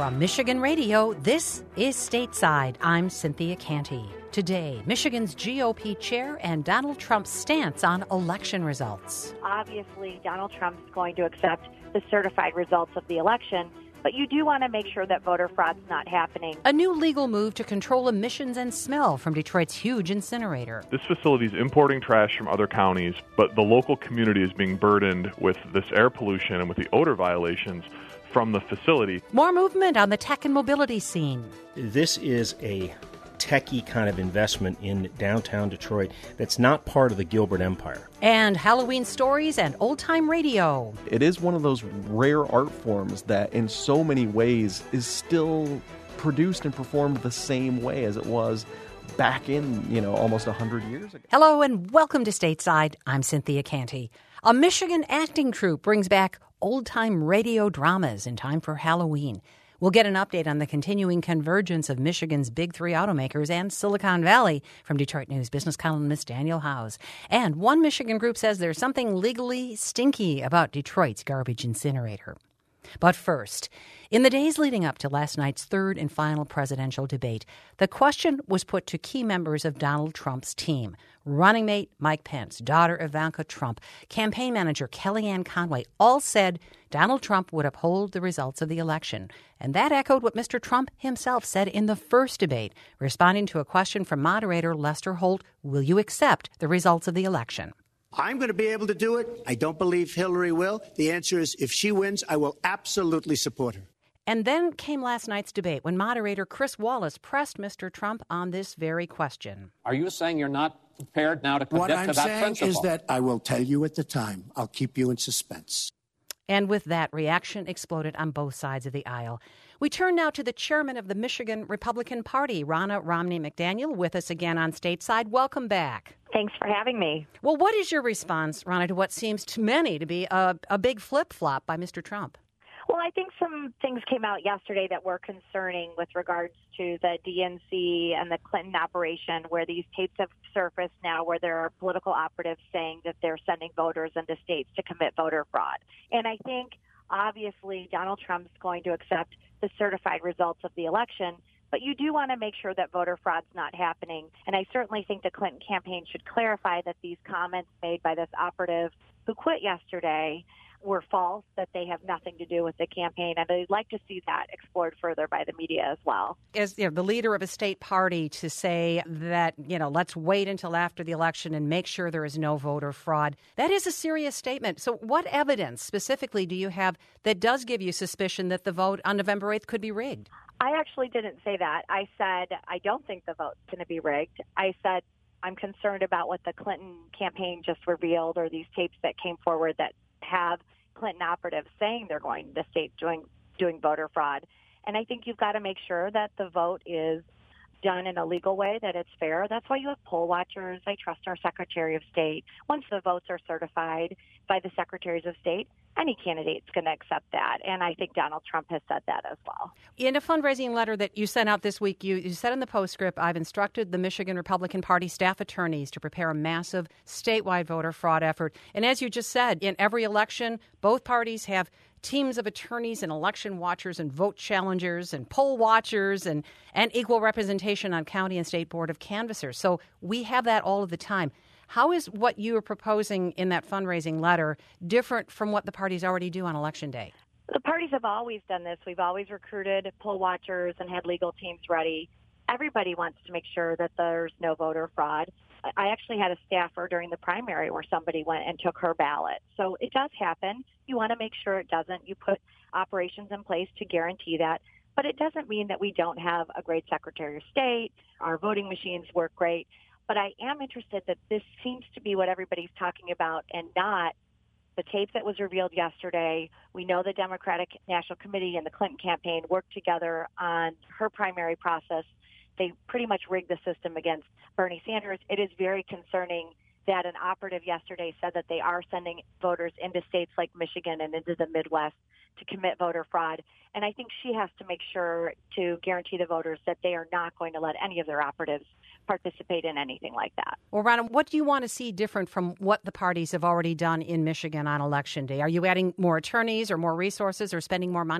From Michigan Radio, this is Stateside. I'm Cynthia Canty. Today, Michigan's GOP chair and Donald Trump's stance on election results. Obviously, Donald Trump's going to accept the certified results of the election, but you do want to make sure that voter fraud's not happening. A new legal move to control emissions and smell from Detroit's huge incinerator. This facility is importing trash from other counties, but the local community is being burdened with this air pollution and with the odor violations from the facility. More movement on the tech and mobility scene. This is a techie kind of investment in downtown Detroit that's not part of the Gilbert Empire. And Halloween stories and old-time radio. It is one of those rare art forms that in so many ways is still produced and performed the same way as it was back in, almost 100 years ago. Hello and welcome to Stateside. I'm Cynthia Canty. A Michigan acting troupe brings back old-time radio dramas in time for Halloween. We'll get an update on the continuing convergence of Michigan's big three automakers and Silicon Valley from Detroit News business columnist Daniel Howes. And one Michigan group says there's something legally stinky about Detroit's garbage incinerator. But first, in the days leading up to last night's third and final presidential debate, the question was put to key members of Donald Trump's team. Running mate Mike Pence, daughter Ivanka Trump, campaign manager Kellyanne Conway all said Donald Trump would uphold the results of the election. And that echoed what Mr. Trump himself said in the first debate, responding to a question from moderator Lester Holt, will you accept the results of the election? I'm going to be able to do it. I don't believe Hillary will. The answer is if she wins, I will absolutely support her. And then came last night's debate when moderator Chris Wallace pressed Mr. Trump on this very question. Are you saying you're not prepared now to commit to that principle? What I'm saying is that I will tell you at the time. I'll keep you in suspense. And with that, reaction exploded on both sides of the aisle. We turn now to the chairman of the Michigan Republican Party, Ronna Romney McDaniel, with us again on Stateside. Welcome back. Thanks for having me. Well, what is your response, Ronna, to what seems to many to be a big flip-flop by Mr. Trump? Well, I think some things came out yesterday that were concerning with regards to the DNC and the Clinton operation, where these tapes have surfaced now where there are political operatives saying that they're sending voters into states to commit voter fraud. And I think, obviously, Donald Trump's going to accept the certified results of the election, but you do want to make sure that voter fraud's not happening. And I certainly think the Clinton campaign should clarify that these comments made by this operative who quit yesterday were false, that they have nothing to do with the campaign. And I'd like to see that explored further by the media as well. As the leader of a state party to say that, let's wait until after the election and make sure there is no voter fraud, that is a serious statement. So what evidence specifically do you have that does give you suspicion that the vote on November 8th could be rigged? I actually didn't say that. I said I don't think the vote's going to be rigged. I said I'm concerned about what the Clinton campaign just revealed, or these tapes that came forward that have Clinton operatives saying they're going to the state doing voter fraud. And I think you've got to make sure that the vote is done in a legal way, that it's fair. That's why you have poll watchers. I trust our Secretary of State. Once the votes are certified by the Secretaries of State, any candidate's going to accept that. And I think Donald Trump has said that as well. In a fundraising letter that you sent out this week, you said in the postscript, I've instructed the Michigan Republican Party staff attorneys to prepare a massive statewide voter fraud effort. And as you just said, in every election, both parties have teams of attorneys and election watchers and vote challengers and poll watchers and equal representation on county and state board of canvassers. So we have that all of the time. How is what you are proposing in that fundraising letter different from what the parties already do on Election Day? The parties have always done this. We've always recruited poll watchers and had legal teams ready. Everybody wants to make sure that there's no voter fraud. I actually had a staffer during the primary where somebody went and took her ballot. So it does happen. You want to make sure it doesn't. You put operations in place to guarantee that. But it doesn't mean that we don't have a great Secretary of State. Our voting machines work great. But I am interested that this seems to be what everybody's talking about and not the tape that was revealed yesterday. We know the Democratic National Committee and the Clinton campaign worked together on her primary process. They pretty much rigged the system against Bernie Sanders. It is very concerning that an operative yesterday said that they are sending voters into states like Michigan and into the Midwest to commit voter fraud. And I think she has to make sure to guarantee the voters that they are not going to let any of their operatives participate in anything like that. Well, Ronna, what do you want to see different from what the parties have already done in Michigan on Election Day? Are you adding more attorneys or more resources or spending more money?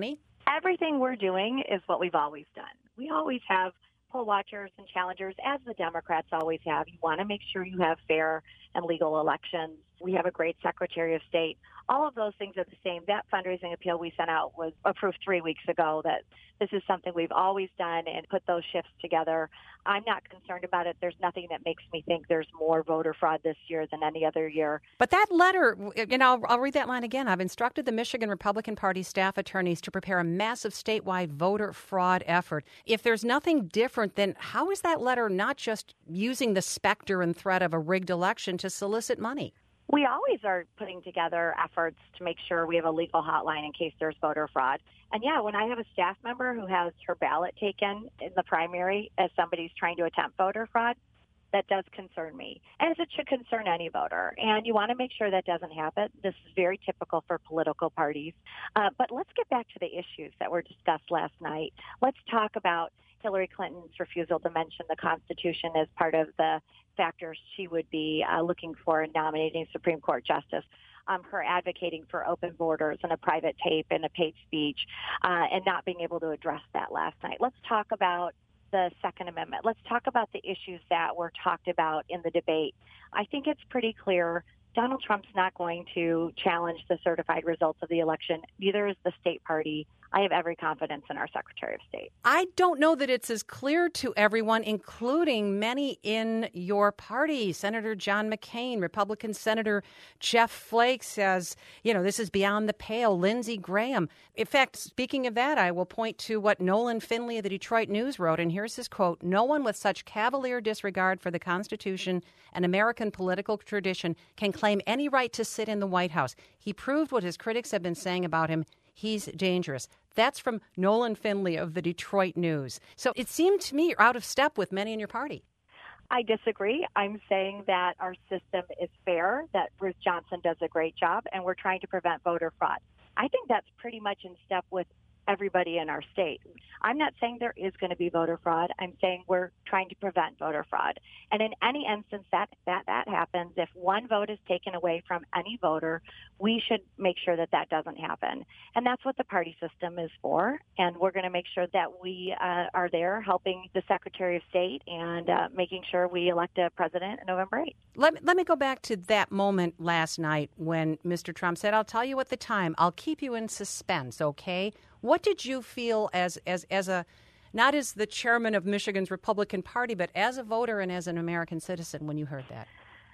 Everything we're doing is what we've always done. We always have poll watchers and challengers, as the Democrats always have. You want to make sure you have fair and legal elections. We have a great Secretary of State. All of those things are the same. That fundraising appeal we sent out was approved 3 weeks ago. That this is something we've always done and put those shifts together. I'm not concerned about it. There's nothing that makes me think there's more voter fraud this year than any other year. But that letter, I'll read that line again. I've instructed the Michigan Republican Party staff attorneys to prepare a massive statewide voter fraud effort. If there's nothing different, then how is that letter not just using the specter and threat of a rigged election to solicit money? We always are putting together efforts to make sure we have a legal hotline in case there's voter fraud. And yeah, when I have a staff member who has her ballot taken in the primary as somebody's trying to attempt voter fraud, that does concern me, as it should concern any voter. And you want to make sure that doesn't happen. This is very typical for political parties. But let's get back to the issues that were discussed last night. Let's talk about Hillary Clinton's refusal to mention the Constitution as part of the factors she would be looking for in nominating Supreme Court Justice. Her advocating for open borders and a private tape and a paid speech and not being able to address that last night. Let's talk about the Second Amendment. Let's talk about the issues that were talked about in the debate. I think it's pretty clear Donald Trump's not going to challenge the certified results of the election. Neither is the state party. I have every confidence in our Secretary of State. I don't know that it's as clear to everyone, including many in your party. Senator John McCain, Republican Senator Jeff Flake says, this is beyond the pale. Lindsey Graham. In fact, speaking of that, I will point to what Nolan Finley of the Detroit News wrote, and here's his quote: "No one with such cavalier disregard for the Constitution and American political tradition can claim any right to sit in the White House. He proved what his critics have been saying about him. He's dangerous." That's from Nolan Finley of the Detroit News. So it seemed to me you're out of step with many in your party. I disagree. I'm saying that our system is fair, that Ruth Johnson does a great job, and we're trying to prevent voter fraud. I think that's pretty much in step with everybody in our state. I'm not saying there is going to be voter fraud. I'm saying we're trying to prevent voter fraud. And in any instance that happens, if one vote is taken away from any voter, we should make sure that doesn't happen. And that's what the party system is for. And we're going to make sure that we are there helping the Secretary of State and making sure we elect a president on November 8th. Let me go back to that moment last night when Mr. Trump said, "I'll tell you at the time, I'll keep you in suspense, okay?" What did you feel as a, not as the chairman of Michigan's Republican Party, but as a voter and as an American citizen when you heard that?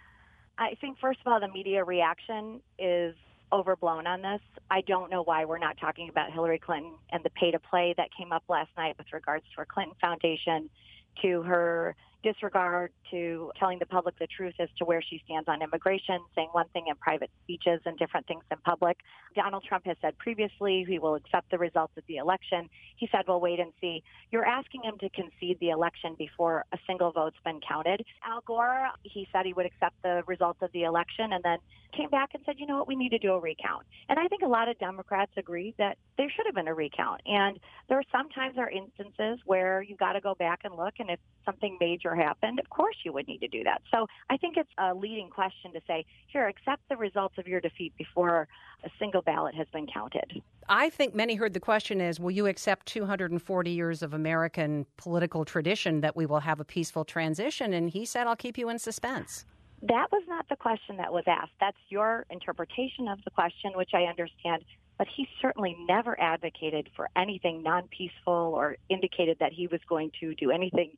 I think, first of all, the media reaction is overblown on this. I don't know why we're not talking about Hillary Clinton and the pay-to-play that came up last night with regards to her Clinton Foundation, to her disregard to telling the public the truth as to where she stands on immigration, saying one thing in private speeches and different things in public. Donald Trump has said previously he will accept the results of the election. He said, "Well, wait and see." You're asking him to concede the election before a single vote's been counted. Al Gore, he said he would accept the results of the election and then came back and said, "You know what, we need to do a recount." And I think a lot of Democrats agree that there should have been a recount. And there are sometimes instances where you got to go back and look, and if something major happened, of course you would need to do that. So I think it's a leading question to say, here, accept the results of your defeat before a single ballot has been counted. I think many heard the question as, will you accept 240 years of American political tradition that we will have a peaceful transition? And he said, "I'll keep you in suspense." That was not the question that was asked. That's your interpretation of the question, which I understand. But he certainly never advocated for anything non-peaceful or indicated that he was going to do anything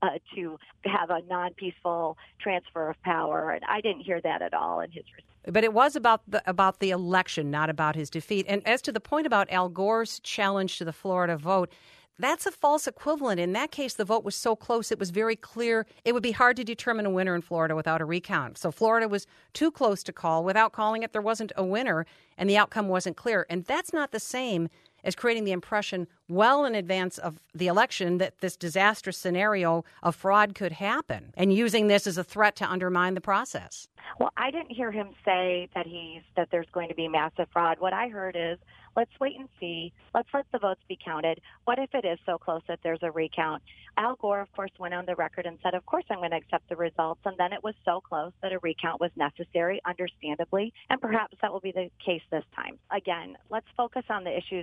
to have a non-peaceful transfer of power. And I didn't hear that at all in his response. But it was about the election, not about his defeat. And as to the point about Al Gore's challenge to the Florida vote, that's a false equivalent. In that case, the vote was so close, it was very clear it would be hard to determine a winner in Florida without a recount. So Florida was too close to call. Without calling it, there wasn't a winner, and the outcome wasn't clear. And that's not the same as creating the impression well in advance of the election that this disastrous scenario of fraud could happen, and using this as a threat to undermine the process. Well, I didn't hear him say that there's going to be massive fraud. What I heard is, let's wait and see. Let's let the votes be counted. What if it is so close that there's a recount? Al Gore, of course, went on the record and said, of course I'm going to accept the results. And then it was so close that a recount was necessary, understandably. And perhaps that will be the case this time. Again, let's focus on the issues that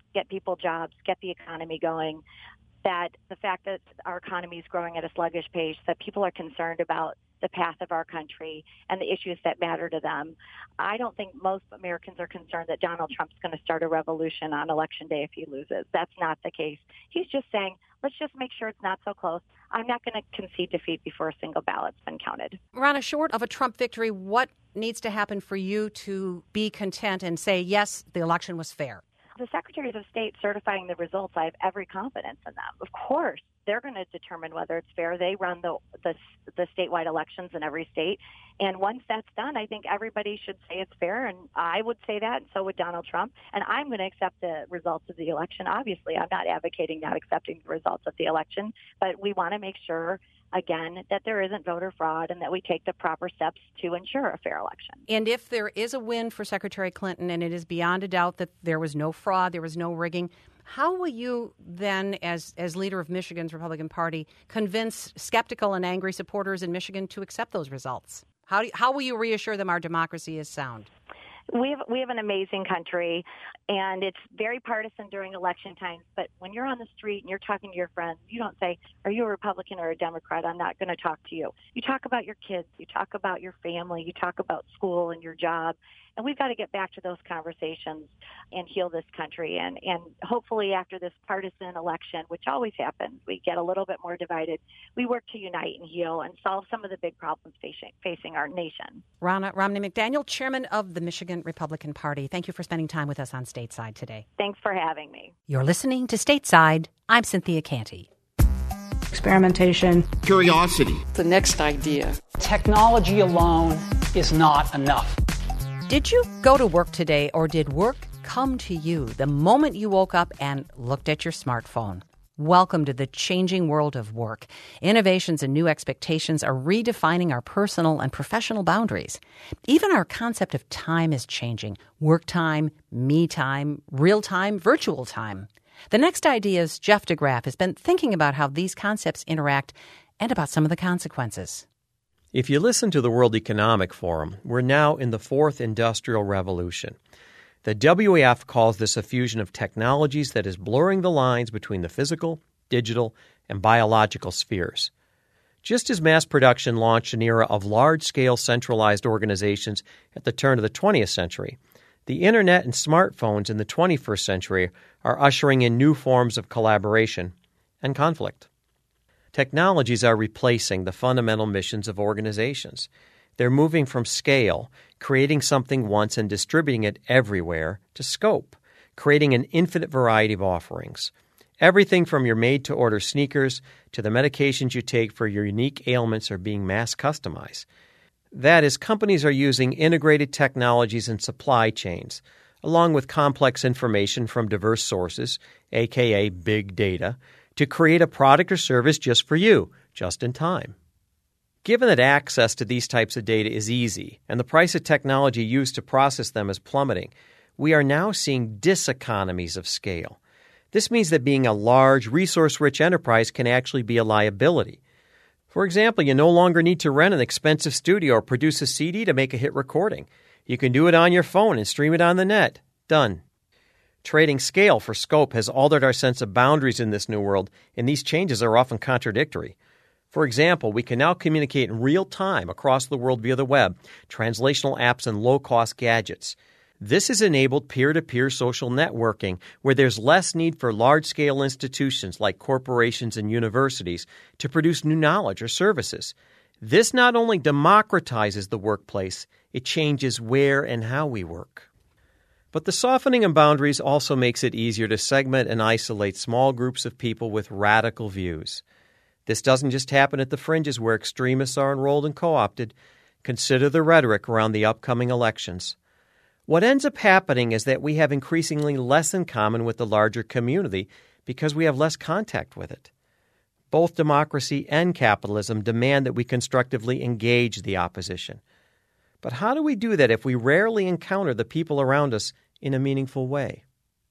get people jobs, get the economy going, that the fact that our economy is growing at a sluggish pace, that people are concerned about the path of our country and the issues that matter to them. I don't think most Americans are concerned that Donald Trump's going to start a revolution on Election Day if he loses. That's not the case. He's just saying, let's just make sure it's not so close. I'm not going to concede defeat before a single ballot's been counted. Ronna, short of a Trump victory, what needs to happen for you to be content and say, yes, the election was fair? The secretaries of state certifying the results, I have every confidence in them. Of course, they're going to determine whether it's fair. They run the statewide elections in every state. And once that's done, I think everybody should say it's fair. And I would say that, and so would Donald Trump. And I'm going to accept the results of the election. Obviously, I'm not advocating not accepting the results of the election, but we want to make sure, again, that there isn't voter fraud and that we take the proper steps to ensure a fair election. And if there is a win for Secretary Clinton, and it is beyond a doubt that there was no fraud, there was no rigging, how will you then, as leader of Michigan's Republican Party, convince skeptical and angry supporters in Michigan to accept those results? How will you reassure them our democracy is sound? We have an amazing country, and it's very partisan during election times. But when you're on the street and you're talking to your friends, you don't say, are you a Republican or a Democrat? I'm not going to talk to you. You talk about your kids. You talk about your family. You talk about school and your job. And we've got to get back to those conversations and heal this country. And hopefully after this partisan election, which always happens, we get a little bit more divided. We work to unite and heal and solve some of the big problems facing our nation. Ronna Romney McDaniel, chairman of the Michigan Republican Party. Thank you for spending time with us on Stateside today. Thanks for having me. You're listening to Stateside. I'm Cynthia Canty. Experimentation. Curiosity. The next idea. Technology alone is not enough. Did you go to work today, or did work come to you the moment you woke up and looked at your smartphone? Welcome to the changing world of work. Innovations and new expectations are redefining our personal and professional boundaries. Even our concept of time is changing. Work time, me time, real time, virtual time. The Next Idea's Jeff DeGraff has been thinking about how these concepts interact and about some of the consequences. If you listen to the World Economic Forum, we're now in the fourth industrial revolution. The WEF calls this a fusion of technologies that is blurring the lines between the physical, digital, and biological spheres. Just as mass production launched an era of large-scale centralized organizations at the turn of the 20th century, the Internet and smartphones in the 21st century are ushering in new forms of collaboration and conflict. Technologies are replacing the fundamental missions of organizations. They're moving from scale, creating something once and distributing it everywhere, to scope, creating an infinite variety of offerings. Everything from your made-to-order sneakers to the medications you take for your unique ailments are being mass customized. That is, companies are using integrated technologies and supply chains, along with complex information from diverse sources, aka big data, to create a product or service just for you, just in time. Given that access to these types of data is easy and the price of technology used to process them is plummeting, we are now seeing diseconomies of scale. This means that being a large, resource-rich enterprise can actually be a liability. For example, you no longer need to rent an expensive studio or produce a CD to make a hit recording. You can do it on your phone and stream it on the net. Done. Trading scale for scope has altered our sense of boundaries in this new world, and these changes are often contradictory. For example, we can now communicate in real time across the world via the web, translational apps, and low-cost gadgets. This has enabled peer-to-peer social networking, where there's less need for large-scale institutions like corporations and universities to produce new knowledge or services. This not only democratizes the workplace, it changes where and how we work. But the softening of boundaries also makes it easier to segment and isolate small groups of people with radical views. This doesn't just happen at the fringes where extremists are enrolled and co-opted. Consider the rhetoric around the upcoming elections. What ends up happening is that we have increasingly less in common with the larger community because we have less contact with it. Both democracy and capitalism demand that we constructively engage the opposition. But how do we do that if we rarely encounter the people around us in a meaningful way?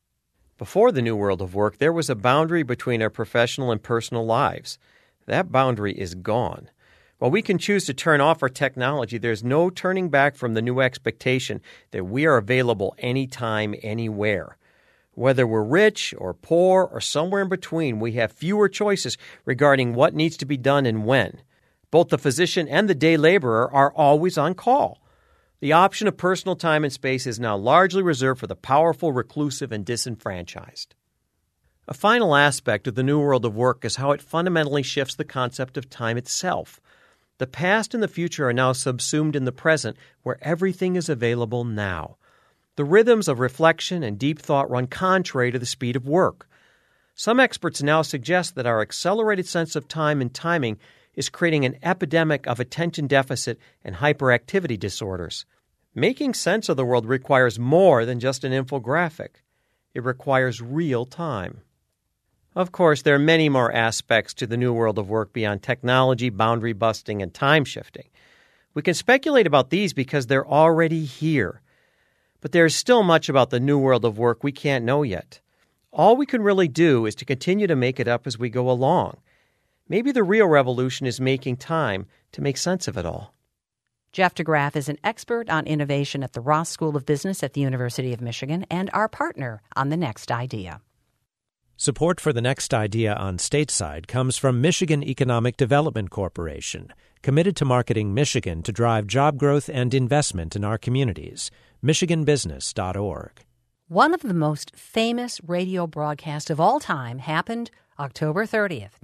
Before the new world of work, there was a boundary between our professional and personal lives. That boundary is gone. While we can choose to turn off our technology, there's no turning back from the new expectation that we are available anytime, anywhere. Whether we're rich or poor or somewhere in between, we have fewer choices regarding what needs to be done and when. Both the physician and the day laborer are always on call. The option of personal time and space is now largely reserved for the powerful, reclusive, and disenfranchised. A final aspect of the new world of work is how it fundamentally shifts the concept of time itself. The past and the future are now subsumed in the present, where everything is available now. The rhythms of reflection and deep thought run contrary to the speed of work. Some experts now suggest that our accelerated sense of time and timing is creating an epidemic of attention deficit and hyperactivity disorders. Making sense of the world requires more than just an infographic. It requires real time. Of course, there are many more aspects to the new world of work beyond technology, boundary busting, and time shifting. We can speculate about these because they're already here. But there is still much about the new world of work we can't know yet. All we can really do is to continue to make it up as we go along. Maybe the real revolution is making time to make sense of it all. Jeff DeGraff is an expert on innovation at the Ross School of Business at the University of Michigan and our partner on The Next Idea. Support for The Next Idea on Stateside comes from Michigan Economic Development Corporation, committed to marketing Michigan to drive job growth and investment in our communities. MichiganBusiness.org. One of the most famous radio broadcasts of all time happened October 30th,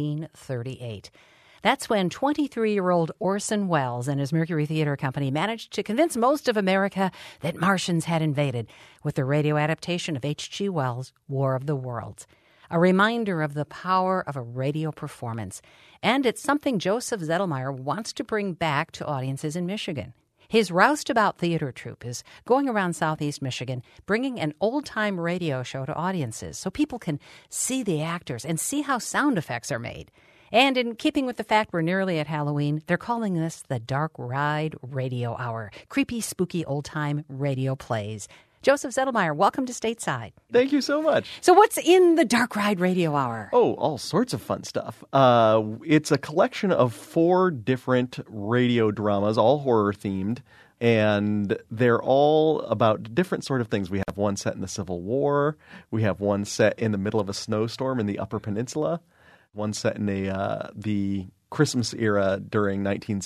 1938. That's when 23-year-old Orson Welles and his Mercury Theater Company managed to convince most of America that Martians had invaded with the radio adaptation of H.G. Wells' War of the Worlds. A reminder of the power of a radio performance. And it's something Joseph Zettelmeyer wants to bring back to audiences in Michigan. His Roustabout Theater Troupe is going around southeast Michigan, bringing an old-time radio show to audiences so people can see the actors and see how sound effects are made. And in keeping with the fact we're nearly at Halloween, they're calling this the Dark Ride Radio Hour. Creepy, spooky, old-time radio plays. Joseph Zettelmeyer, welcome to Stateside. Thank you so much. So what's in the Dark Ride Radio Hour? Oh, all sorts of fun stuff. It's a collection of 4 different radio dramas, all horror-themed, and they're all about different sort of things. We have one set in the Civil War. We have one set in the middle of a snowstorm in the Upper Peninsula. One set in the Christmas era during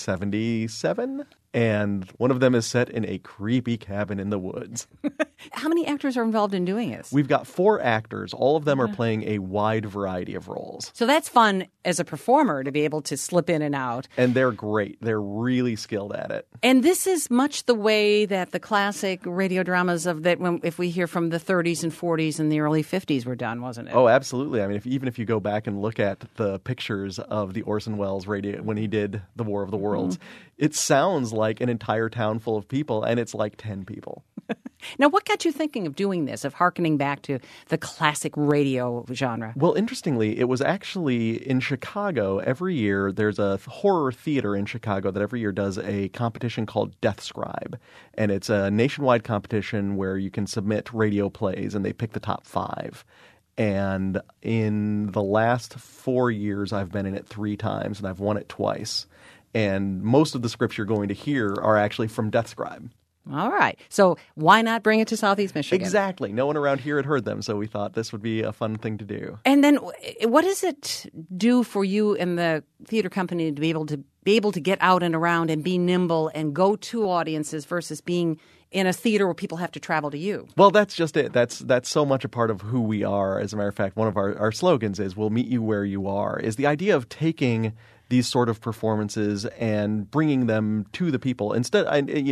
1977. And one of them is set in a creepy cabin in the woods. How many actors are involved in doing this? We've got 4 actors. All of them are playing a wide variety of roles. So that's fun as a performer to be able to slip in and out. And they're great. They're really skilled at it. And this is much the way that the classic radio dramas if we hear from the 30s and 40s and the early 50s were done, wasn't it? Oh, absolutely. I mean, even if you go back and look at the pictures of the Orson Welles radio when he did The War of the Worlds, it sounds like an entire town full of people, and it's like 10 people. Now, what got you thinking of doing this, of hearkening back to the classic radio genre? Well, interestingly, it was actually in Chicago. Every year, there's a horror theater in Chicago that every year does a competition called DeathScribe. And it's a nationwide competition where you can submit radio plays, and they pick the top 5. And in the last 4 years, I've been in it 3 times, and I've won it twice. And most of the scripts you're going to hear are actually from DeathScribe. All right. So why not bring it to Southeast Michigan? Exactly. No one around here had heard them, so we thought this would be a fun thing to do. And then what does it do for you and the theater company to be able to get out and around and be nimble and go to audiences versus being in a theater where people have to travel to you? Well, that's just it. That's so much a part of who we are. As a matter of fact, one of our slogans is "We'll meet you where you are," is the idea of taking these sort of performances and bringing them to the people. Instead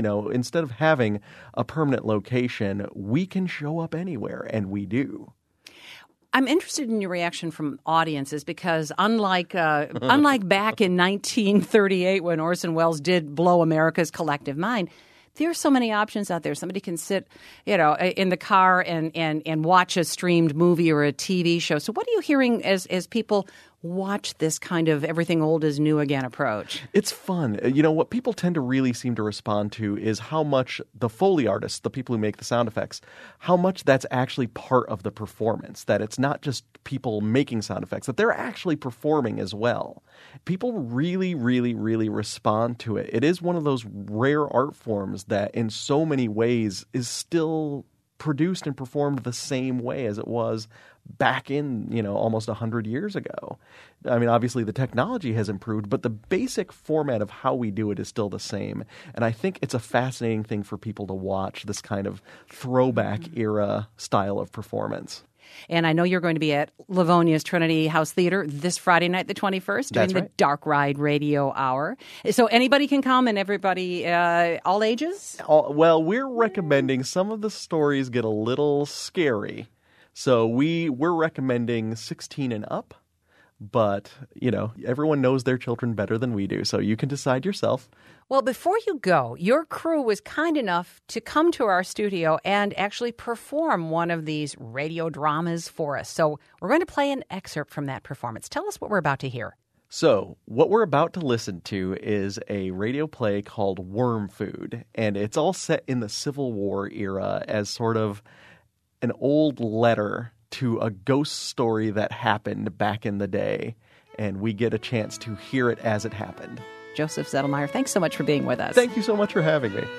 of having a permanent location, we can show up anywhere, and we do. I'm interested in your reaction from audiences because unlike back in 1938 when Orson Welles did blow America's collective mind, there are so many options out there. Somebody can sit, in the car and watch a streamed movie or a TV show. So what are you hearing as people watch this kind of everything old is new again approach? It's fun. What people tend to really seem to respond to is how much the Foley artists, the people who make the sound effects, how much that's actually part of the performance, that it's not just people making sound effects, that they're actually performing as well. People really, really, really respond to it. It is one of those rare art forms that in so many ways is still produced and performed the same way as it was back in, almost 100 years ago. I mean, obviously the technology has improved, but the basic format of how we do it is still the same. And I think it's a fascinating thing for people to watch, this kind of throwback era style of performance. And I know you're going to be at Livonia's Trinity House Theater this Friday night, the 21st, during the Dark Ride Radio Hour. So anybody can come, and everybody, all ages? Well, we're recommending some of the stories get a little scary. So we're recommending 16 and up. But, everyone knows their children better than we do, so you can decide yourself. Well, before you go, your crew was kind enough to come to our studio and actually perform one of these radio dramas for us. So we're going to play an excerpt from that performance. Tell us what we're about to hear. So what we're about to listen to is a radio play called Worm Food, and it's all set in the Civil War era as sort of an old letter to a ghost story that happened back in the day, and we get a chance to hear it as it happened. Joseph Zettelmeyer, thanks so much for being with us. Thank you so much for having me.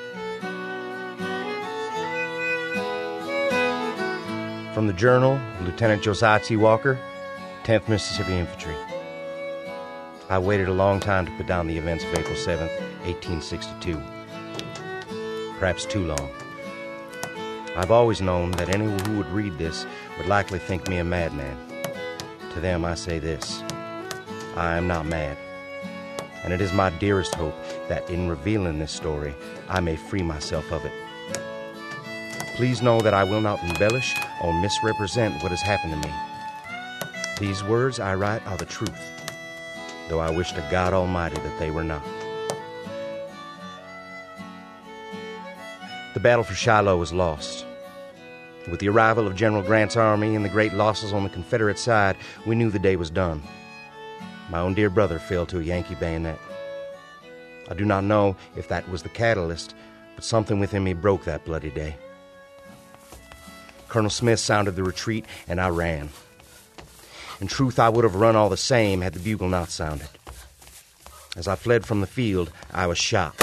From the Journal, Lieutenant Josiah T. Walker, 10th Mississippi Infantry. I waited a long time to put down the events of April 7th, 1862. Perhaps too long. I've always known that anyone who would read this would likely think me a madman. To them I say this: I am not mad. And it is my dearest hope that in revealing this story, I may free myself of it. Please know that I will not embellish or misrepresent what has happened to me. These words I write are the truth, though I wish to God Almighty that they were not. The battle for Shiloh was lost. With the arrival of General Grant's army and the great losses on the Confederate side, we knew the day was done. My own dear brother fell to a Yankee bayonet. I do not know if that was the catalyst, but something within me broke that bloody day. Colonel Smith sounded the retreat, and I ran. In truth, I would have run all the same had the bugle not sounded. As I fled from the field, I was shot.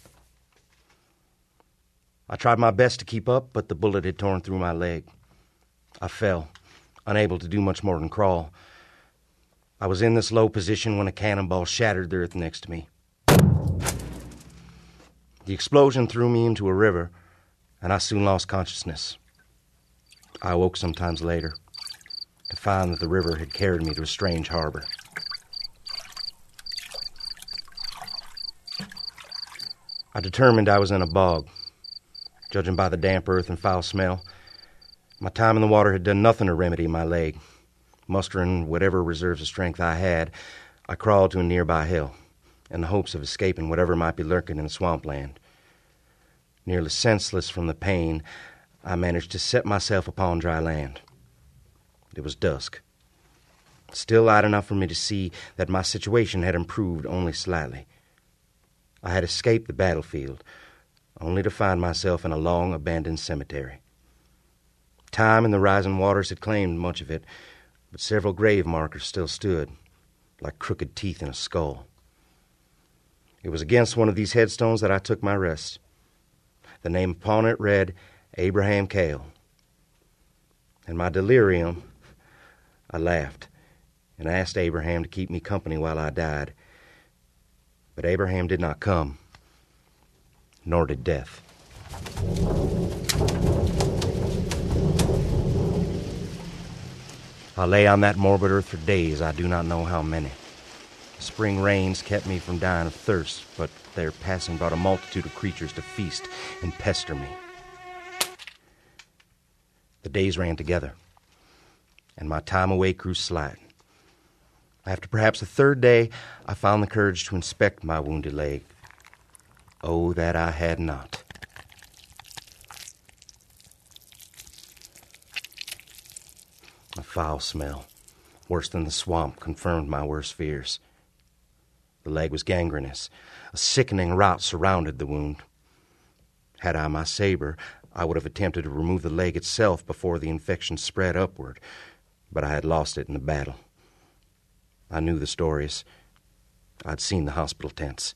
I tried my best to keep up, but the bullet had torn through my leg. I fell, unable to do much more than crawl. I was in this low position when a cannonball shattered the earth next to me. The explosion threw me into a river, and I soon lost consciousness. I awoke sometimes later to find that the river had carried me to a strange harbor. I determined I was in a bog. Judging by the damp earth and foul smell, my time in the water had done nothing to remedy my leg. Mustering whatever reserves of strength I had, I crawled to a nearby hill in the hopes of escaping whatever might be lurking in the swampland. Nearly senseless from the pain, I managed to set myself upon dry land. It was dusk, still light enough for me to see that my situation had improved only slightly. I had escaped the battlefield, only to find myself in a long abandoned cemetery. Time and the rising waters had claimed much of it, but several grave markers still stood, like crooked teeth in a skull. It was against one of these headstones that I took my rest. The name upon it read Abraham Cale. In my delirium, I laughed and asked Abraham to keep me company while I died. But Abraham did not come, nor did death. I lay on that morbid earth for days, I do not know how many. The spring rains kept me from dying of thirst, but their passing brought a multitude of creatures to feast and pester me. The days ran together, and my time awake grew slight. After perhaps the third day, I found the courage to inspect my wounded leg. Oh, that I had not. A foul smell, worse than the swamp, confirmed my worst fears. The leg was gangrenous. A sickening rot surrounded the wound. Had I my saber, I would have attempted to remove the leg itself before the infection spread upward, but I had lost it in the battle. I knew the stories. I'd seen the hospital tents.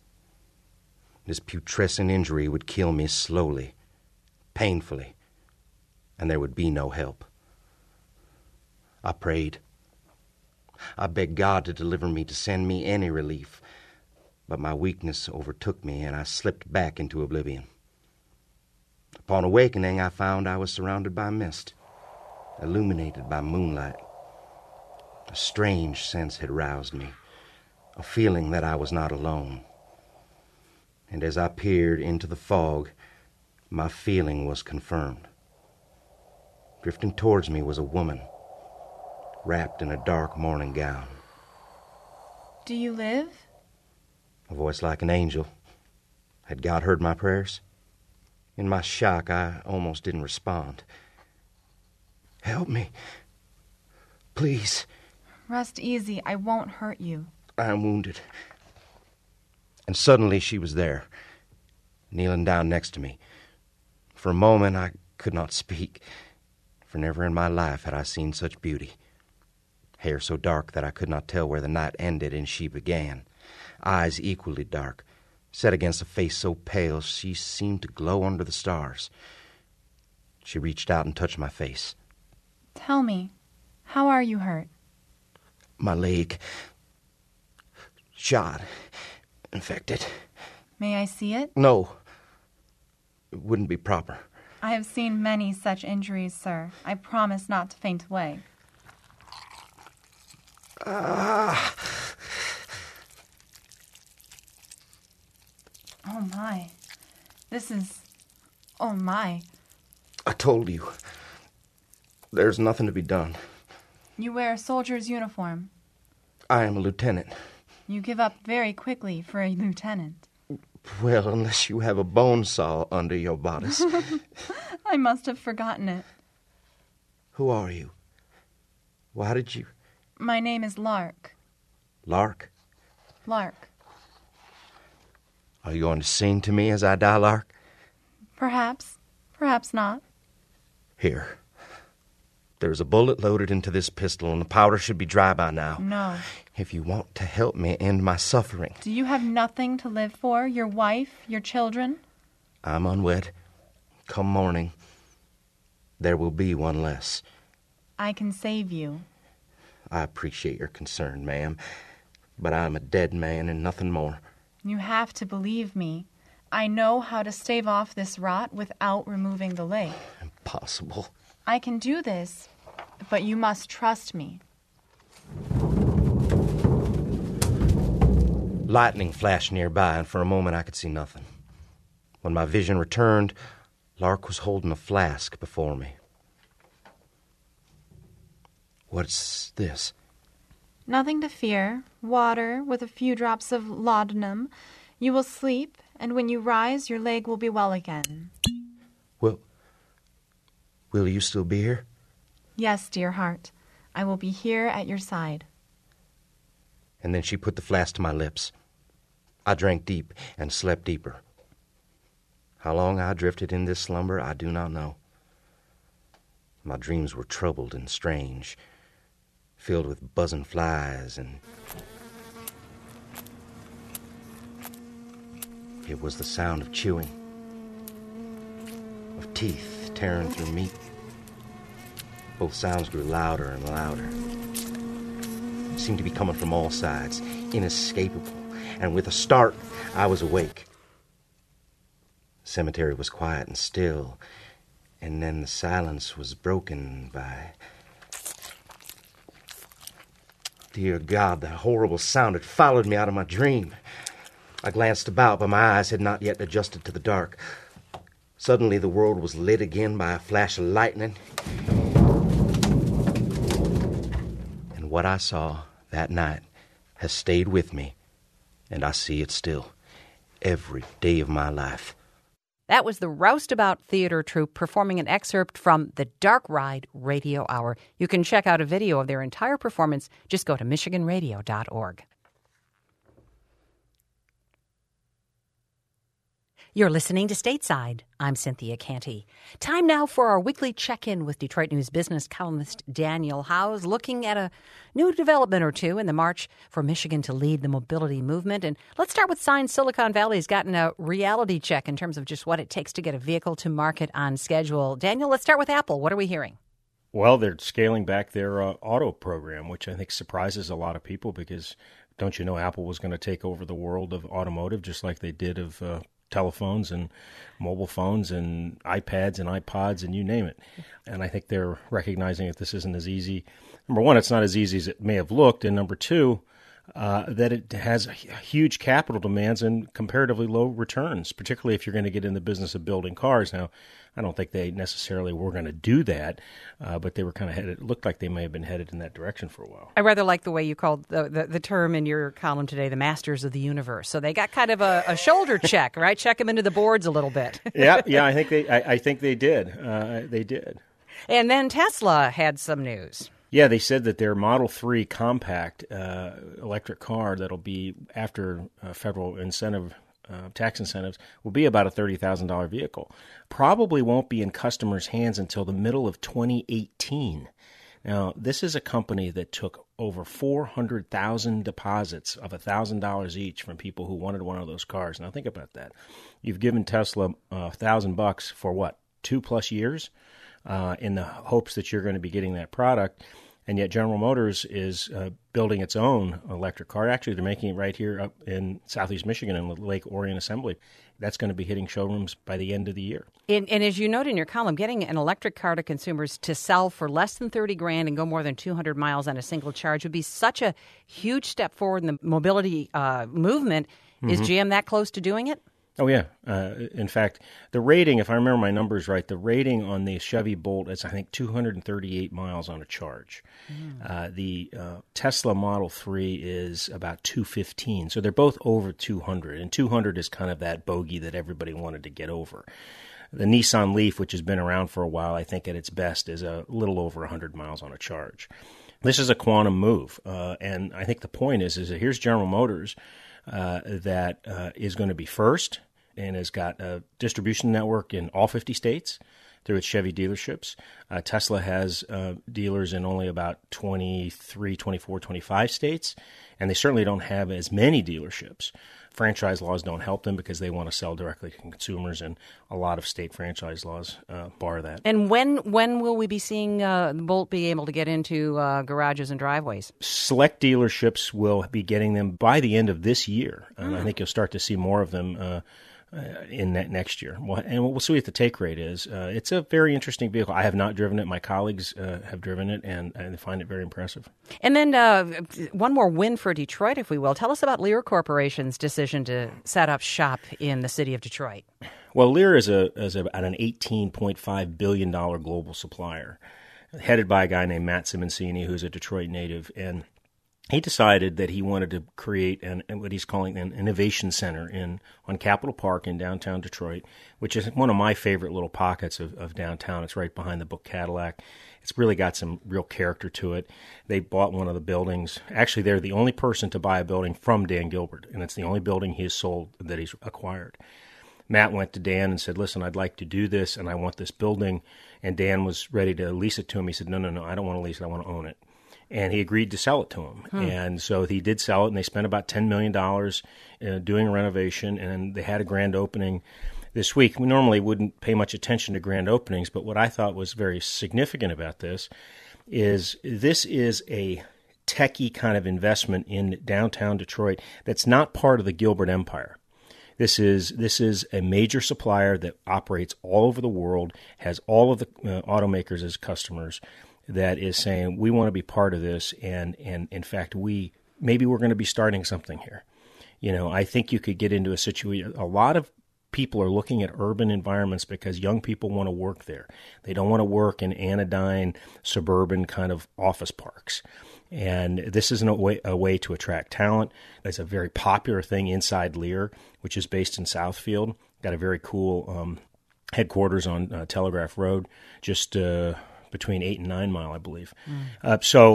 This putrescent injury would kill me slowly, painfully, and there would be no help. I prayed. I begged God to deliver me, to send me any relief. But my weakness overtook me, and I slipped back into oblivion. Upon awakening, I found I was surrounded by mist, illuminated by moonlight. A strange sense had roused me, a feeling that I was not alone. And as I peered into the fog, my feeling was confirmed. Drifting towards me was a woman, wrapped in a dark morning gown. Do you live? A voice like an angel. Had God heard my prayers? In my shock, I almost didn't respond. Help me. Please. Rest easy. I won't hurt you. I'm wounded. And suddenly she was there, kneeling down next to me. For a moment, I could not speak, for never in my life had I seen such beauty. Hair so dark that I could not tell where the night ended and she began. Eyes equally dark, set against a face so pale she seemed to glow under the stars. She reached out and touched my face. Tell me, how are you hurt? My leg. Shot. Infected. May I see it? No. It wouldn't be proper. I have seen many such injuries, sir. I promise not to faint away. Oh, my. This is... Oh, my. I told you. There's nothing to be done. You wear a soldier's uniform. I am a lieutenant. You give up very quickly for a lieutenant. Well, unless you have a bone saw under your bodice. I must have forgotten it. Who are you? Why did you... My name is Lark. Lark? Lark. Are you going to sing to me as I die, Lark? Perhaps. Perhaps not. Here. There's a bullet loaded into this pistol, and the powder should be dry by now. No. If you want to help me end my suffering. Do you have nothing to live for? Your wife? Your children? I'm unwed. Come morning, there will be one less. I can save you. I appreciate your concern, ma'am, but I'm a dead man and nothing more. You have to believe me. I know how to stave off this rot without removing the leg. Impossible. I can do this, but you must trust me. Lightning flashed nearby, and for a moment I could see nothing. When my vision returned, Lark was holding a flask before me. What's this? Nothing to fear. Water with a few drops of laudanum. You will sleep, and when you rise, your leg will be well again. Will you still be here? Yes, dear heart. I will be here at your side. And then she put the flask to my lips. I drank deep and slept deeper. How long I drifted in this slumber, I do not know. My dreams were troubled and strange, filled with buzzing flies, and it was the sound of chewing, of teeth tearing through meat. Both sounds grew louder and louder. It seemed to be coming from all sides, inescapable, and with a start, I was awake. The cemetery was quiet and still, and then the silence was broken by... Dear God, that horrible sound had followed me out of my dream. I glanced about, but my eyes had not yet adjusted to the dark. Suddenly, the world was lit again by a flash of lightning. And what I saw that night has stayed with me, and I see it still, every day of my life. That was the Roustabout Theater Troupe performing an excerpt from the Dark Ride Radio Hour. You can check out a video of their entire performance. Just go to michiganradio.org. You're listening to Stateside. I'm Cynthia Canty. Time now for our weekly check-in with Detroit News business columnist Daniel Howes, looking at a new development or two in the march for Michigan to lead the mobility movement. And let's start with signs Silicon Valley has gotten a reality check in terms of just what it takes to get a vehicle to market on schedule. Daniel, let's start with Apple. What are we hearing? Well, they're scaling back their auto program, which I think surprises a lot of people because don't you know Apple was going to take over the world of automotive just like they did of telephones and mobile phones and iPads and iPods and you name it. And I think they're recognizing that this isn't as easy. Number one, it's not as easy as it may have looked. And number two, that it has huge capital demands and comparatively low returns, particularly if you're going to get in the business of building cars. Now, I don't think they necessarily were going to do that, but they were kind of headed. It looked like they may have been headed in that direction for a while. I rather like the way you called the term in your column today, the masters of the universe. So they got kind of a shoulder check, right? Check them into the boards a little bit. Yeah, I think they did. They did. And then Tesla had some news. Yeah, they said that their Model 3 compact electric car that'll be after federal tax incentives will be about a $30,000 vehicle. Probably won't be in customers' hands until the middle of 2018. Now, this is a company that took over 400,000 deposits of $1,000 each from people who wanted one of those cars. Now, think about that. You've given Tesla $1,000 for what, 2+ years? In the hopes that you're going to be getting that product. And yet General Motors is building its own electric car. Actually, they're making it right here up in southeast Michigan in the Lake Orion Assembly. That's going to be hitting showrooms by the end of the year. And as you note in your column, getting an electric car to consumers to sell for less than $30,000 and go more than 200 miles on a single charge would be such a huge step forward in the mobility movement. Mm-hmm. Is GM that close to doing it? Oh, yeah. In fact, the rating, if I remember my numbers right, the rating on the Chevy Bolt is, I think, 238 miles on a charge. The Tesla Model 3 is about 215. So they're both over 200. And 200 is kind of that bogey that everybody wanted to get over. The Nissan Leaf, which has been around for a while, I think at its best is a little over 100 miles on a charge. This is a quantum move. And I think the point is that here's General Motors, that is going to be first and has got a distribution network in all 50 states through its Chevy dealerships. Tesla has dealers in only about 23, 24, 25 states, and they certainly don't have as many dealerships. Franchise laws don't help them because they want to sell directly to consumers, and a lot of state franchise laws bar that. And when will we be seeing Bolt be able to get into garages and driveways? Select dealerships will be getting them by the end of this year, and I think you'll start to see more of them in that next year. And we'll see what the take rate is. It's a very interesting vehicle. I have not driven it. My colleagues have driven it, and I find it very impressive. And then one more win for Detroit, if we will. Tell us about Lear Corporation's decision to set up shop in the city of Detroit. Well, Lear is about an $18.5 billion global supplier, headed by a guy named Matt Simoncini, who's a Detroit native, and he decided that he wanted to create what he's calling an innovation center on Capitol Park in downtown Detroit, which is one of my favorite little pockets of downtown. It's right behind the Book Cadillac. It's really got some real character to it. They bought one of the buildings. Actually, they're the only person to buy a building from Dan Gilbert, and it's the only building he has sold that he's acquired. Matt went to Dan and said, listen, I'd like to do this, and I want this building. And Dan was ready to lease it to him. He said, no, I don't want to lease it. I want to own it. And he agreed to sell it to him. And so he did sell it, and they spent about $10 million doing a renovation, and they had a grand opening this week. We normally wouldn't pay much attention to grand openings, but what I thought was very significant about this is a techie kind of investment in downtown Detroit that's not part of the Gilbert empire. This is a major supplier that operates all over the world, has all of the automakers as customers, that is saying, we want to be part of this, and in fact, maybe we're going to be starting something here. I think you could get into a situation, a lot of people are looking at urban environments because young people want to work there. They don't want to work in anodyne, suburban kind of office parks. And this is a way to attract talent. It's a very popular thing inside Lear, which is based in Southfield. Got a very cool headquarters on Telegraph Road, just between 8 and 9 Mile, I believe. So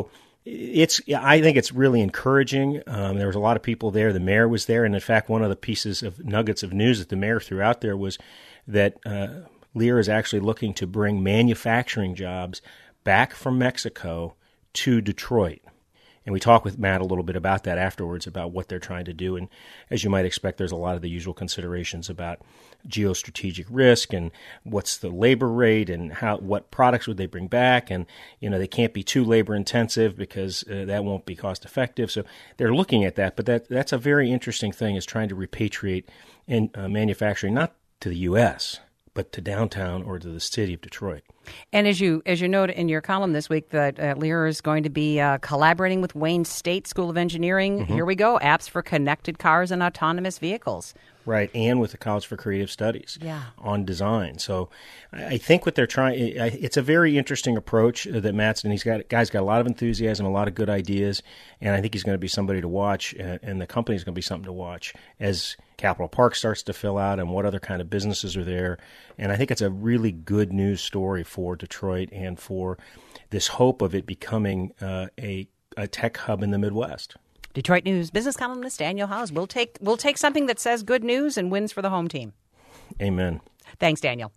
I think it's really encouraging. There was a lot of people there. The mayor was there, and in fact, one of the pieces of nuggets of news that the mayor threw out there was that Lear is actually looking to bring manufacturing jobs back from Mexico to Detroit. And we talked with Matt a little bit about that afterwards, about what they're trying to do. And as you might expect, there's a lot of the usual considerations about geostrategic risk and what's the labor rate and what products would they bring back. And, they can't be too labor intensive because that won't be cost effective. So they're looking at that. But that's a very interesting thing, is trying to repatriate manufacturing, not to the U.S., but to downtown or to the city of Detroit. And as you note in your column this week, that Lear is going to be collaborating with Wayne State School of Engineering. Mm-hmm. Here we go, apps for connected cars and autonomous vehicles. Right, and with the College for Creative Studies on design. So I think what they're trying, it's a very interesting approach that Matt's, and guy's got a lot of enthusiasm, a lot of good ideas, and I think he's going to be somebody to watch, and the company's going to be something to watch as Capitol Park starts to fill out and what other kind of businesses are there. And I think it's a really good news story for Detroit and for this hope of it becoming a tech hub in the Midwest. Detroit News business columnist Daniel Howes. We'll take something that says good news and wins for the home team. Amen. Thanks, Daniel.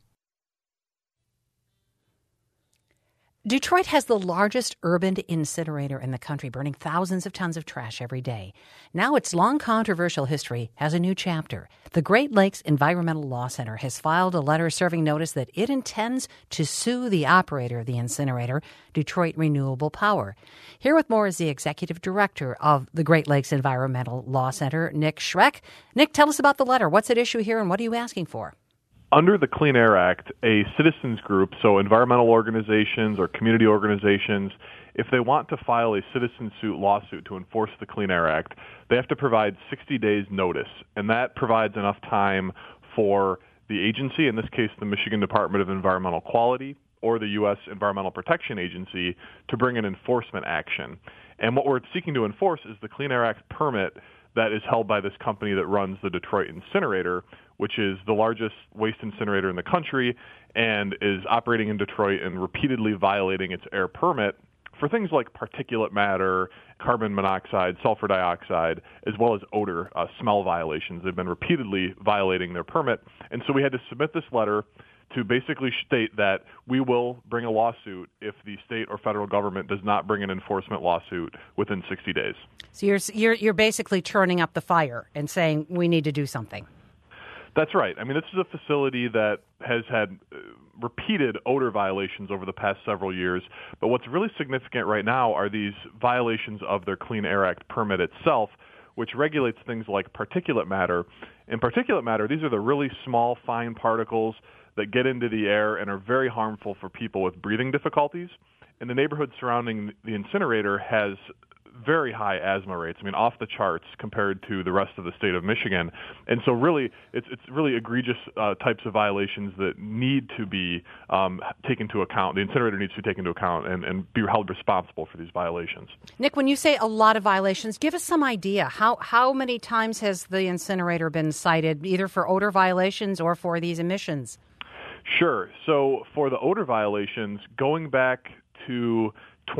Detroit has the largest urban incinerator in the country, burning thousands of tons of trash every day. Now its long controversial history has a new chapter. The Great Lakes Environmental Law Center has filed a letter serving notice that it intends to sue the operator of the incinerator, Detroit Renewable Power. Here with more is the executive director of the Great Lakes Environmental Law Center, Nick Schreck. Nick, tell us about the letter. What's at issue here and what are you asking for? Under the Clean Air Act, a citizens group, so environmental organizations or community organizations, if they want to file a citizen suit lawsuit to enforce the Clean Air Act, they have to provide 60 days notice. And that provides enough time for the agency, in this case the Michigan Department of Environmental Quality or the U.S. Environmental Protection Agency, to bring an enforcement action. And what we're seeking to enforce is the Clean Air Act permit that is held by this company that runs the Detroit incinerator, which is the largest waste incinerator in the country and is operating in Detroit and repeatedly violating its air permit for things like particulate matter, carbon monoxide, sulfur dioxide, as well as odor, smell violations. They've been repeatedly violating their permit. And so we had to submit this letter to basically state that we will bring a lawsuit if the state or federal government does not bring an enforcement lawsuit within 60 days. So you're basically turning up the fire and saying we need to do something. That's right. I mean, this is a facility that has had repeated odor violations over the past several years. But what's really significant right now are these violations of their Clean Air Act permit itself, which regulates things like particulate matter. In particulate matter, these are the really small, fine particles that get into the air and are very harmful for people with breathing difficulties. And the neighborhood surrounding the incinerator has very high asthma rates, I mean, off the charts compared to the rest of the state of Michigan. And so really, it's really egregious types of violations that need to be taken into account. The incinerator needs to be taken into account and be held responsible for these violations. Nick, when you say a lot of violations, give us some idea. How many times has the incinerator been cited, either for odor violations or for these emissions? Sure. So for the odor violations, going back to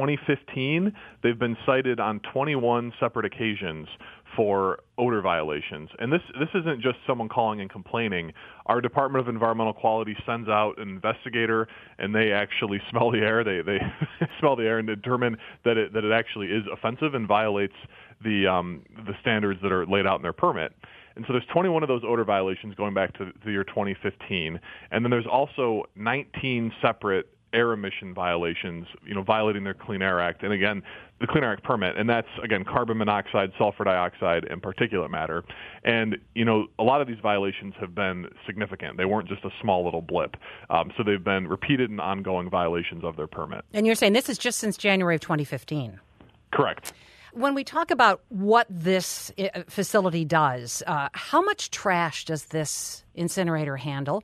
2015, they've been cited on 21 separate occasions for odor violations. And this isn't just someone calling and complaining. Our Department of Environmental Quality sends out an investigator, and they actually smell the air. They smell the air and determine that it actually is offensive and violates the standards that are laid out in their permit. And so there's 21 of those odor violations going back to the year 2015. And then there's also 19 separate air emission violations, violating their Clean Air Act. And again, the Clean Air Act permit, and that's, again, carbon monoxide, sulfur dioxide, and particulate matter. And, a lot of these violations have been significant. They weren't just a small little blip. So they've been repeated and ongoing violations of their permit. And you're saying this is just since January of 2015? Correct. When we talk about what this facility does, how much trash does this incinerator handle?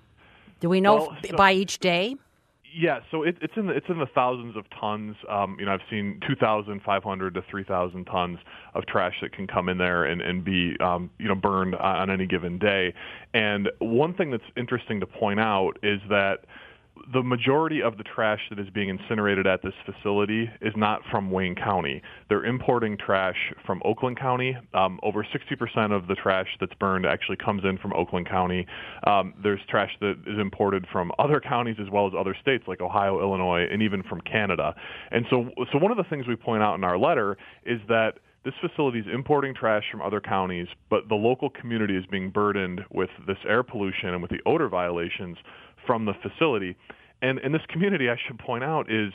Do we know by each day? Yeah, so it's in the thousands of tons. I've seen 2,500 to 3,000 tons of trash that can come in there and be burned on any given day. And one thing that's interesting to point out is that the majority of the trash that is being incinerated at this facility is not from Wayne County. They're importing trash from Oakland County. Over 60% of the trash that's burned actually comes in from Oakland County. There's trash that is imported from other counties as well as other states like Ohio, Illinois, and even from Canada. And so one of the things we point out in our letter is that this facility is importing trash from other counties, but the local community is being burdened with this air pollution and with the odor violations from the facility. And in this community, I should point out, is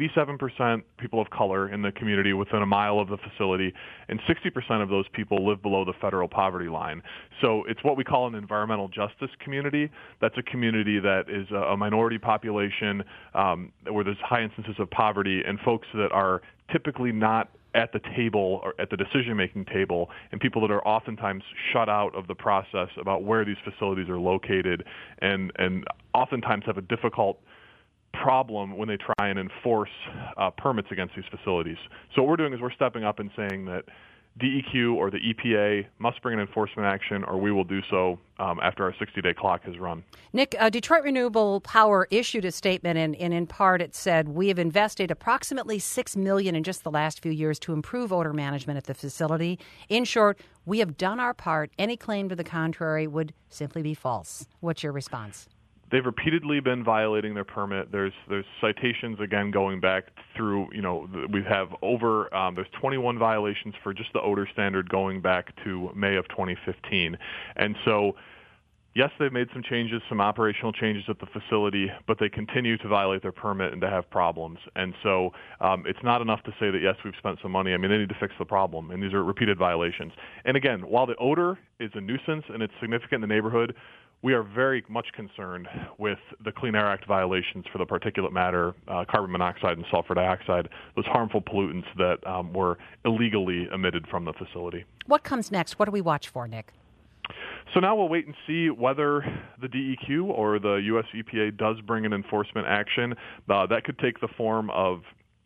87% people of color in the community within a mile of the facility, and 60% of those people live below the federal poverty line. So it's what we call an environmental justice community. That's a community that is a minority population where there's high instances of poverty and folks that are typically not at the table or at the decision-making table, and people that are oftentimes shut out of the process about where these facilities are located and oftentimes have a difficult problem when they try and enforce permits against these facilities. So what we're doing is we're stepping up and saying that DEQ or the EPA must bring an enforcement action, or we will do so after our 60-day clock has run. Nick, Detroit Renewable Power issued a statement, and in part it said, we have invested approximately $6 million in just the last few years to improve odor management at the facility. In short, we have done our part. Any claim to the contrary would simply be false. What's your response? They've repeatedly been violating their permit. There's citations, again, going back through, we have over, there's 21 violations for just the odor standard going back to May of 2015. And so, yes, they've made some changes, some operational changes at the facility, but they continue to violate their permit and to have problems. And so it's not enough to say that, yes, we've spent some money. I mean, they need to fix the problem, and these are repeated violations. And again, while the odor is a nuisance and it's significant in the neighborhood, we are very much concerned with the Clean Air Act violations for the particulate matter, carbon monoxide and sulfur dioxide, those harmful pollutants that were illegally emitted from the facility. What comes next? What do we watch for, Nick? So now we'll wait and see whether the DEQ or the U.S. EPA does bring an enforcement action. That could take the form of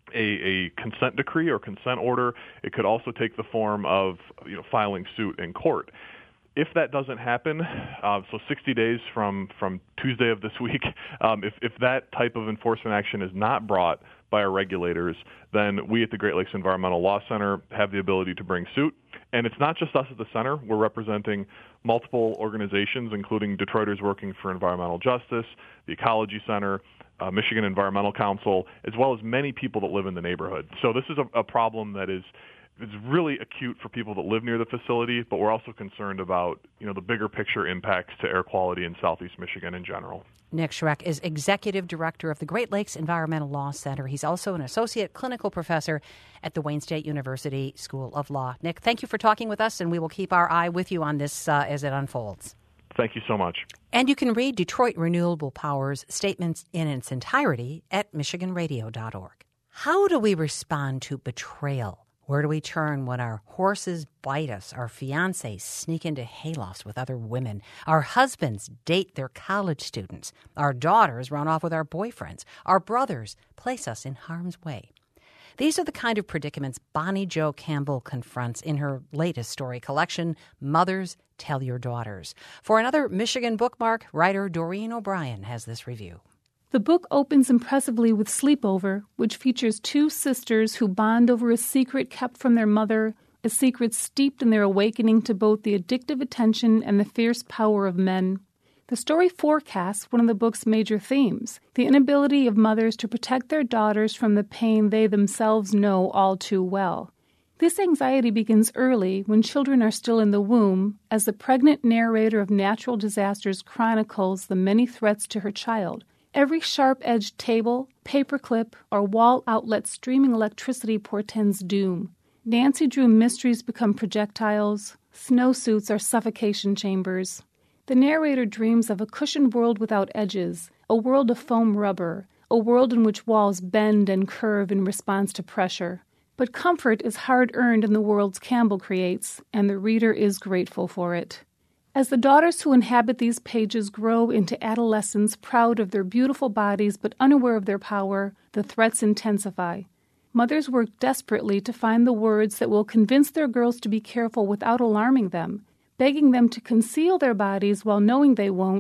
a consent decree or consent order. It could also take the form of filing suit in court. If that doesn't happen, so 60 days from Tuesday of this week, if that type of enforcement action is not brought by our regulators, then we at the Great Lakes Environmental Law Center have the ability to bring suit. And it's not just us at the center. We're representing multiple organizations, including Detroiters Working for Environmental Justice, the Ecology Center, Michigan Environmental Council, as well as many people that live in the neighborhood. So this is a problem that is really acute for people that live near the facility, but we're also concerned about, the bigger picture impacts to air quality in Southeast Michigan in general. Nick Schreck is Executive Director of the Great Lakes Environmental Law Center. He's also an Associate Clinical Professor at the Wayne State University School of Law. Nick, thank you for talking with us, and we will keep our eye with you on this as it unfolds. Thank you so much. And you can read Detroit Renewable Power's statements in its entirety at michiganradio.org. How do we respond to betrayal? Where do we turn when our horses bite us, our fiancés sneak into haylofts with other women, our husbands date their college students, our daughters run off with our boyfriends, our brothers place us in harm's way? These are the kind of predicaments Bonnie Jo Campbell confronts in her latest story collection, Mothers Tell Your Daughters. For another Michigan bookmark, writer Doreen O'Brien has this review. The book opens impressively with Sleepover, which features two sisters who bond over a secret kept from their mother, a secret steeped in their awakening to both the addictive attention and the fierce power of men. The story forecasts one of the book's major themes, the inability of mothers to protect their daughters from the pain they themselves know all too well. This anxiety begins early when children are still in the womb, as the pregnant narrator of natural disasters chronicles the many threats to her child. Every sharp-edged table, paperclip, or wall outlet streaming electricity portends doom. Nancy Drew mysteries become projectiles. Snowsuits are suffocation chambers. The narrator dreams of a cushioned world without edges, a world of foam rubber, a world in which walls bend and curve in response to pressure. But comfort is hard-earned in the worlds Campbell creates, and the reader is grateful for it. As the daughters who inhabit these pages grow into adolescents proud of their beautiful bodies but unaware of their power, the threats intensify. Mothers work desperately to find the words that will convince their girls to be careful without alarming them, begging them to conceal their bodies while knowing they won't,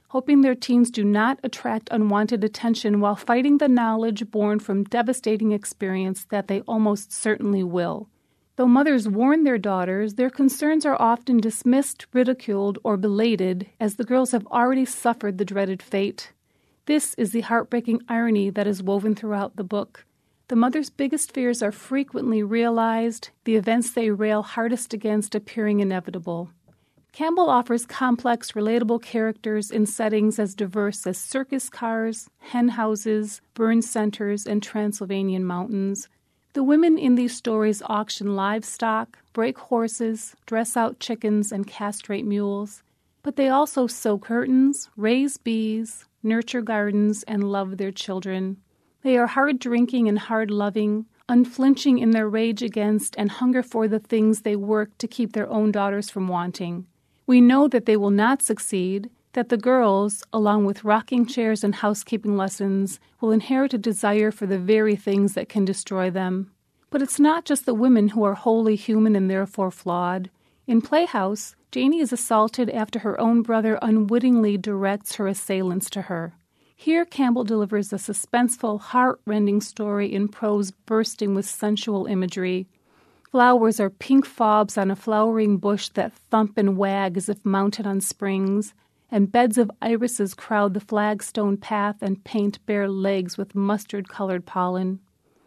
hoping their teens do not attract unwanted attention while fighting the knowledge born from devastating experience that they almost certainly will. Though mothers warn their daughters, their concerns are often dismissed, ridiculed, or belated, as the girls have already suffered the dreaded fate. This is the heartbreaking irony that is woven throughout the book. The mother's biggest fears are frequently realized, the events they rail hardest against appearing inevitable. Campbell offers complex, relatable characters in settings as diverse as circus cars, hen houses, burn centers, and Transylvanian mountains. The women in these stories auction livestock, break horses, dress out chickens, and castrate mules. But they also sew curtains, raise bees, nurture gardens, and love their children. They are hard-drinking and hard-loving, unflinching in their rage against and hunger for the things they work to keep their own daughters from wanting. We know that they will not succeed, that the girls, along with rocking chairs and housekeeping lessons, will inherit a desire for the very things that can destroy them. But it's not just the women who are wholly human and therefore flawed. In Playhouse, Janie is assaulted after her own brother unwittingly directs her assailants to her. Here, Campbell delivers a suspenseful, heart-rending story in prose bursting with sensual imagery. Flowers are pink fobs on a flowering bush that thump and wag as if mounted on springs, and beds of irises crowd the flagstone path and paint bare legs with mustard-colored pollen.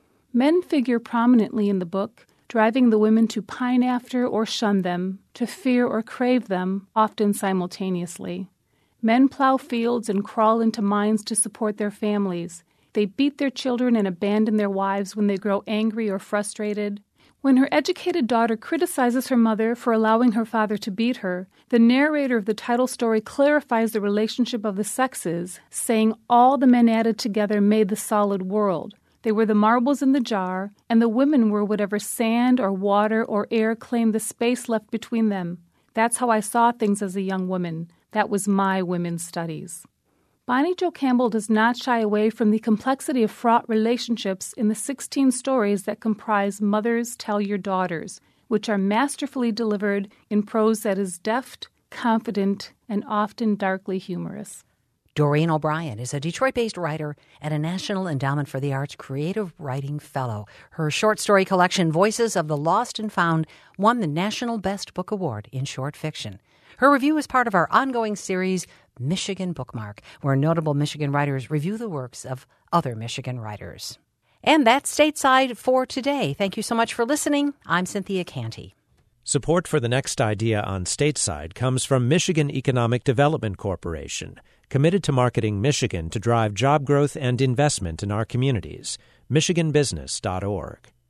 Men figure prominently in the book, driving the women to pine after or shun them, to fear or crave them, often simultaneously. Men plow fields and crawl into mines to support their families. They beat their children and abandon their wives when they grow angry or frustrated. When her educated daughter criticizes her mother for allowing her father to beat her, the narrator of the title story clarifies the relationship of the sexes, saying all the men added together made the solid world. They were the marbles in the jar, and the women were whatever sand or water or air claimed the space left between them. That's how I saw things as a young woman. That was my women's studies. Bonnie Jo Campbell does not shy away from the complexity of fraught relationships in the 16 stories that comprise Mothers Tell Your Daughters, which are masterfully delivered in prose that is deft, confident, and often darkly humorous. Doreen O'Brien is a Detroit-based writer and a National Endowment for the Arts Creative Writing Fellow. Her short story collection, Voices of the Lost and Found, won the National Best Book Award in Short Fiction. Her review is part of our ongoing series, Michigan Bookmark, where notable Michigan writers review the works of other Michigan writers. And that's Stateside for today. Thank you so much for listening. I'm Cynthia Canty. Support for the next idea on Stateside comes from Michigan Economic Development Corporation, committed to marketing Michigan to drive job growth and investment in our communities. MichiganBusiness.org.